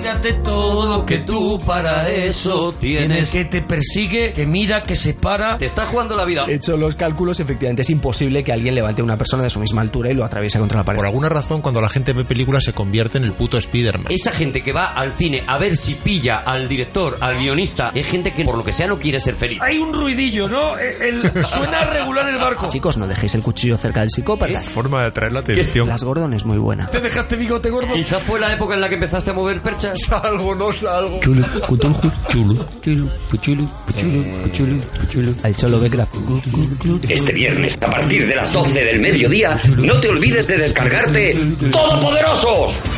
Olvídate todo, que tú para eso tienes. Que te persigue, que mira, que se para. Te está jugando la vida. He hecho los cálculos, efectivamente es imposible que alguien levante a una persona de su misma altura y lo atraviese contra la pared. Por alguna razón, cuando la gente ve películas se convierte en el puto Spiderman. Esa gente que va al cine a ver si pilla al director, al guionista, es gente que por lo que sea no quiere ser feliz. Hay un ruidillo, ¿no? Suena regular el barco. Chicos, no dejéis el cuchillo cerca del psicópata. Es forma de atraer la atención. Las Gordon es muy buena. ¿Te dejaste bigote gordo? Quizá fue la época en la que empezaste a mover perchas. Salgo, no salgo. Chulo, chulo, chulo. Al Cholo Becra. Este viernes, a partir de las 12 del mediodía, no te olvides de descargarte Todopoderosos.